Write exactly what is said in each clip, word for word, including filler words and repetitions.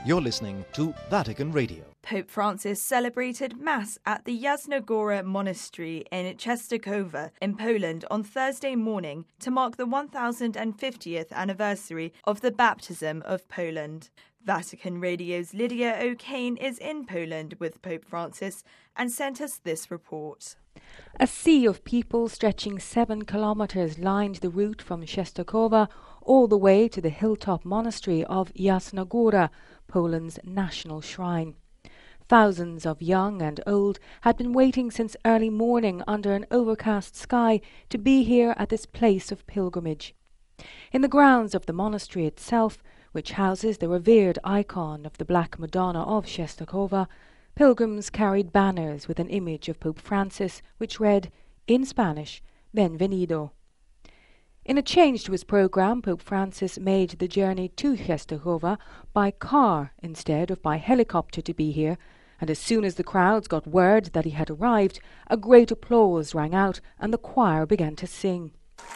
You're listening to Vatican Radio. Pope Francis celebrated Mass at the Jasna Gora Monastery in Częstochowa in Poland on Thursday morning to mark the one thousand fiftieth anniversary of the baptism of Poland. Vatican Radio's Lydia O'Kane is in Poland with Pope Francis and sent us this report. A sea of people stretching seven kilometres lined the route from Częstochowa all the way to the hilltop monastery of Jasna Gora, Poland's national shrine. Thousands of young and old had been waiting since early morning under an overcast sky to be here at this place of pilgrimage. In the grounds of the monastery itself, which houses the revered icon of the Black Madonna of Częstochowa, pilgrims carried banners with an image of Pope Francis, which read, in Spanish, Bienvenido. In a change to his programme, Pope Francis made the journey to Częstochowa by car instead of by helicopter to be here, and as soon as the crowds got word that he had arrived, a great applause rang out and the choir began to sing.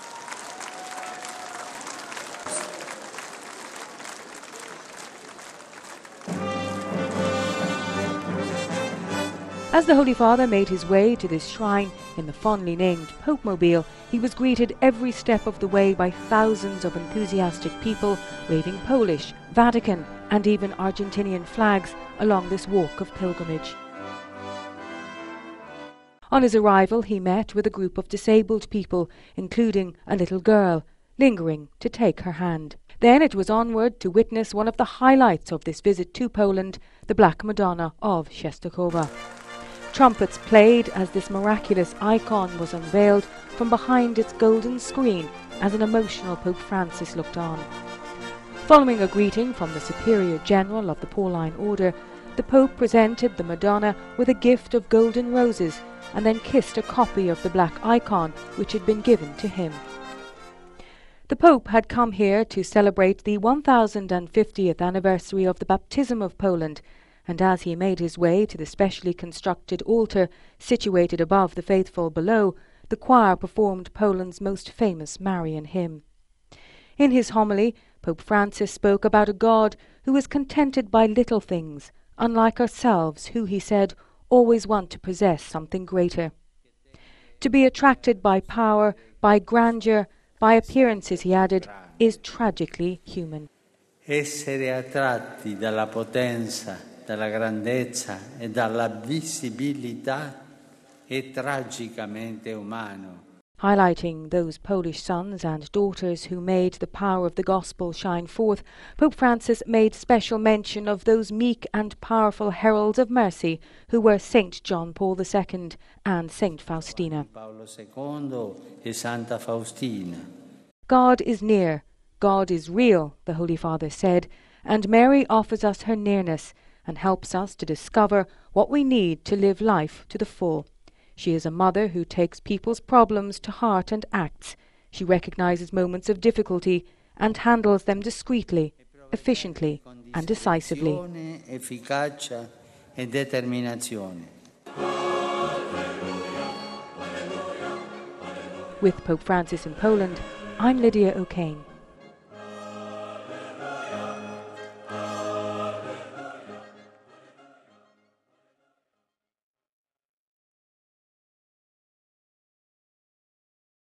As the Holy Father made his way to this shrine in the fondly named Pope-mobile, he was greeted every step of the way by thousands of enthusiastic people waving Polish, Vatican and even Argentinian flags along this walk of pilgrimage. On his arrival, he met with a group of disabled people, including a little girl, lingering to take her hand. Then it was onward to witness one of the highlights of this visit to Poland, the Black Madonna of Częstochowa. Trumpets played as this miraculous icon was unveiled from behind its golden screen as an emotional Pope Francis looked on. Following a greeting from the Superior General of the Pauline Order, the Pope presented the Madonna with a gift of golden roses and then kissed a copy of the black icon which had been given to him. The Pope had come here to celebrate the one thousand fiftieth anniversary of the baptism of Poland, and as he made his way to the specially constructed altar situated above the faithful below, the choir performed Poland's most famous Marian hymn. In his homily, Pope Francis spoke about a God who is contented by little things, unlike ourselves who, he said, always want to possess something greater. To be attracted by power, by grandeur, by appearances, he added, is tragically human. Essere attratti dalla potenza, dalla grandezza e dalla visibilità è tragicamente umano. Highlighting those Polish sons and daughters who made the power of the gospel shine forth, Pope Francis made special mention of those meek and powerful heralds of mercy who were Saint John Paul the Second and Saint Faustina. Paolo secondo e Santa Faustina. God is near, God is real, the Holy Father said, and Mary offers us her nearness and helps us to discover what we need to live life to the full. She is a mother who takes people's problems to heart and acts. She recognizes moments of difficulty and handles them discreetly, efficiently and decisively. Efficacia e determinazione. With Pope Francis in Poland, I'm Lydia O'Kane.